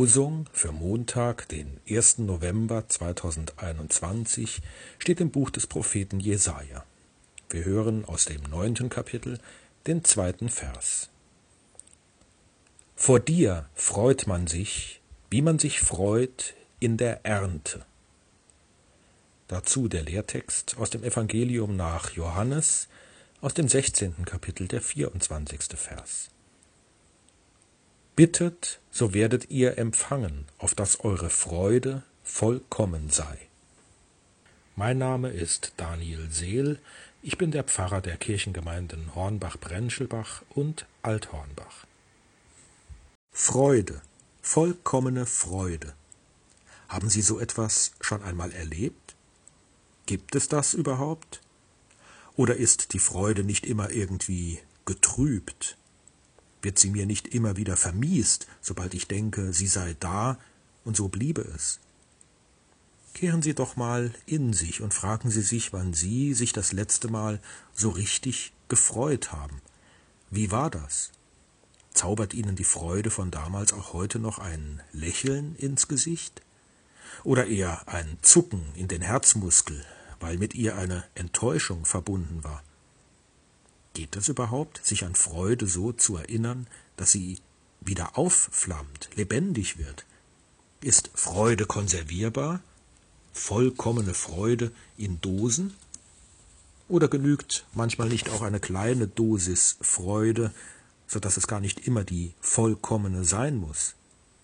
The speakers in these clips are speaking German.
Losung für Montag, den 1. November 2021, steht im Buch des Propheten Jesaja. Wir hören aus dem 9. Kapitel den 2. Vers. Vor dir freut man sich, wie man sich freut in der Ernte. Dazu der Lehrtext aus dem Evangelium nach Johannes, aus dem 16. Kapitel, der 24. Vers. Bittet, so werdet ihr empfangen, auf dass eure Freude vollkommen sei. Mein Name ist Daniel Seel, ich bin der Pfarrer der Kirchengemeinden Hornbach-Brenschelbach und Althornbach. Freude, vollkommene Freude. Haben Sie so etwas schon einmal erlebt? Gibt es das überhaupt? Oder ist die Freude nicht immer irgendwie getrübt? Wird sie mir nicht immer wieder vermiest, sobald ich denke, sie sei da und so bliebe es? Kehren Sie doch mal in sich und fragen Sie sich, wann Sie sich das letzte Mal so richtig gefreut haben. Wie war das? Zaubert Ihnen die Freude von damals auch heute noch ein Lächeln ins Gesicht? Oder eher ein Zucken in den Herzmuskel, weil mit ihr eine Enttäuschung verbunden war? Geht es überhaupt, sich an Freude so zu erinnern, dass sie wieder aufflammt, lebendig wird? Ist Freude konservierbar? Vollkommene Freude in Dosen? Oder genügt manchmal nicht auch eine kleine Dosis Freude, sodass es gar nicht immer die vollkommene sein muss?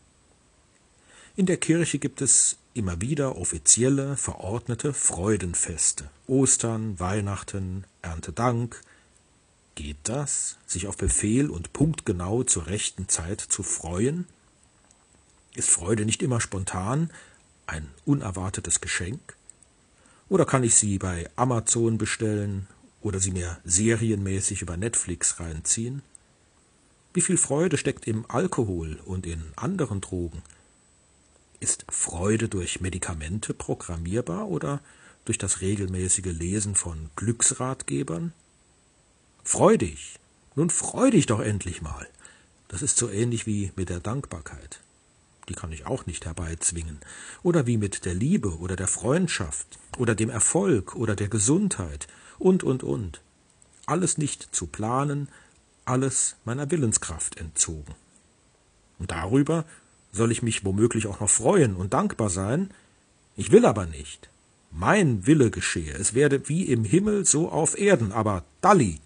In der Kirche gibt es immer wieder offizielle, verordnete Freudenfeste. Ostern, Weihnachten, Erntedank. Geht das, sich auf Befehl und punktgenau zur rechten Zeit zu freuen? Ist Freude nicht immer spontan, ein unerwartetes Geschenk? Oder kann ich sie bei Amazon bestellen oder sie mir serienmäßig über Netflix reinziehen? Wie viel Freude steckt im Alkohol und in anderen Drogen? Ist Freude durch Medikamente programmierbar oder durch das regelmäßige Lesen von Glücksratgebern? Freu dich! Nun freu dich doch endlich mal! Das ist so ähnlich wie mit der Dankbarkeit. Die kann ich auch nicht herbeizwingen. Oder wie mit der Liebe oder der Freundschaft oder dem Erfolg oder der Gesundheit und. Alles nicht zu planen, alles meiner Willenskraft entzogen. Und darüber soll ich mich womöglich auch noch freuen und dankbar sein? Ich will aber nicht. Mein Wille geschehe, es werde wie im Himmel, so auf Erden, aber Dalli!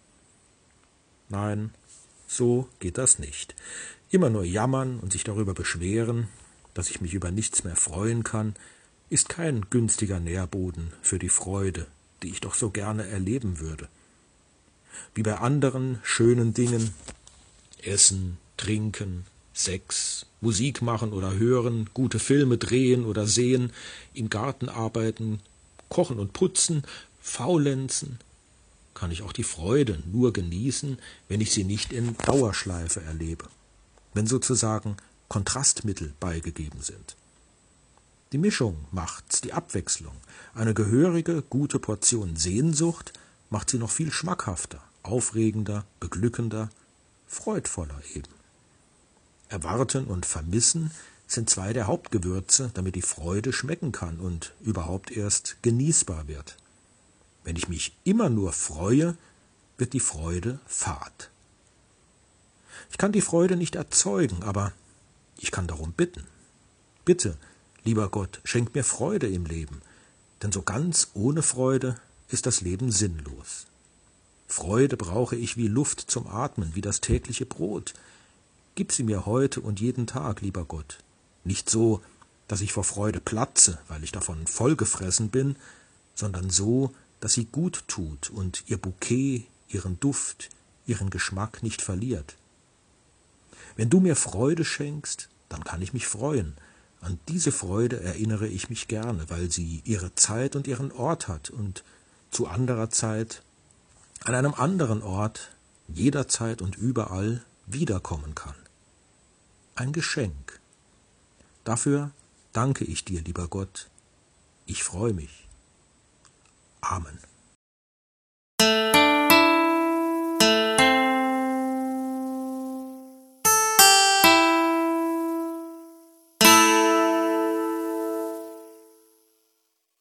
Nein, so geht das nicht. Immer nur jammern und sich darüber beschweren, dass ich mich über nichts mehr freuen kann, ist kein günstiger Nährboden für die Freude, die ich doch so gerne erleben würde. Wie bei anderen schönen Dingen, Essen, Trinken, Sex, Musik machen oder hören, gute Filme drehen oder sehen, im Garten arbeiten, kochen und putzen, faulenzen, kann ich auch die Freude nur genießen, wenn ich sie nicht in Dauerschleife erlebe, wenn sozusagen Kontrastmittel beigegeben sind. Die Mischung macht's, die Abwechslung. Eine gehörige, gute Portion Sehnsucht macht sie noch viel schmackhafter, aufregender, beglückender, freudvoller eben. Erwarten und Vermissen sind zwei der Hauptgewürze, damit die Freude schmecken kann und überhaupt erst genießbar wird. Wenn ich mich immer nur freue, wird die Freude fad. Ich kann die Freude nicht erzeugen, aber ich kann darum bitten. Bitte, lieber Gott, schenk mir Freude im Leben, denn so ganz ohne Freude ist das Leben sinnlos. Freude brauche ich wie Luft zum Atmen, wie das tägliche Brot. Gib sie mir heute und jeden Tag, lieber Gott. Nicht so, dass ich vor Freude platze, weil ich davon vollgefressen bin, sondern so, dass sie gut tut und ihr Bouquet, ihren Duft, ihren Geschmack nicht verliert. Wenn du mir Freude schenkst, dann kann ich mich freuen. An diese Freude erinnere ich mich gerne, weil sie ihre Zeit und ihren Ort hat und zu anderer Zeit, an einem anderen Ort, jederzeit und überall wiederkommen kann. Ein Geschenk. Dafür danke ich dir, lieber Gott. Ich freue mich. Amen.